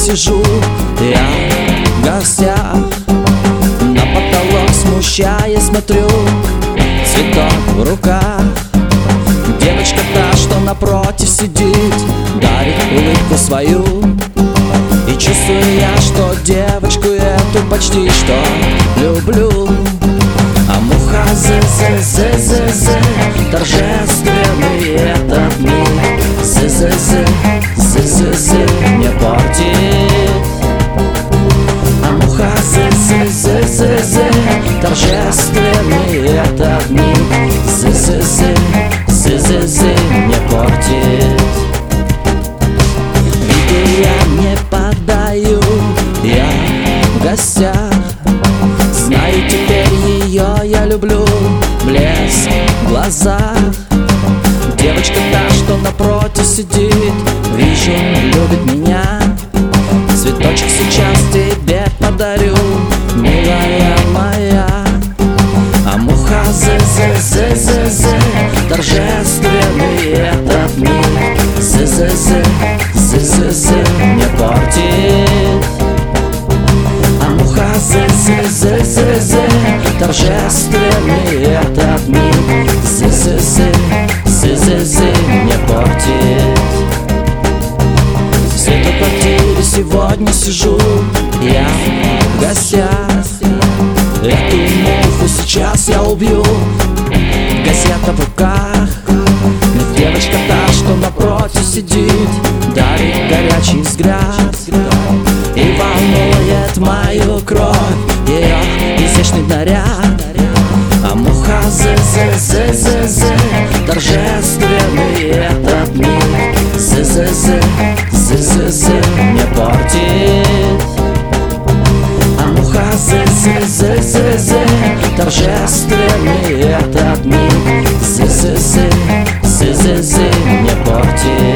сижу я в гостях, на потолок смущаясь смотрю, цветок в руках. Девочка та, что напротив сидит, дарит улыбку свою. И чувствую я, что девочку эту почти что люблю. А муха зы-зы-зы-зы-зы, торжественный этот миг. Зы-зы-зы, зы-зы-зы, не портит. А муха зы-зы-зы-зы-зы, торжественный этот миг. Зы-зы-зы, зы-зы-зы, не портит. Виду я не подаю, я в гостях. Знаю теперь ее я люблю, блеск в глазах. Девочка та, что напротив сидит, вижу, любит меня. Цветочек сейчас тебе подарю, милая моя. А муха зы-зы-зы-зы-зы, торжественный этот миг. Зы-зы-зы, зы-зы-зы, не портит. А муха зы-зы-зы-зы-зы, торжественный этот миг. Зы-зы-зы, зы-зы-зы, не портит. В светлой квартире сегодня сижу я в гостях. Эту муху сейчас я убью, газета в руках. Ведь девочка та, что напротив сидит, дарит горячий взгляд и волнует мою кровь ее изящный наряд. А муха зы-зы-зы-зы-зы, торжественный этот миг. Зы-зы-зы, зы-зы-зы, не портит. А муха зы-зы-зы-зы-зы, торжественный этот миг. Зы-зы-зы, зы-зы-зы, не портит.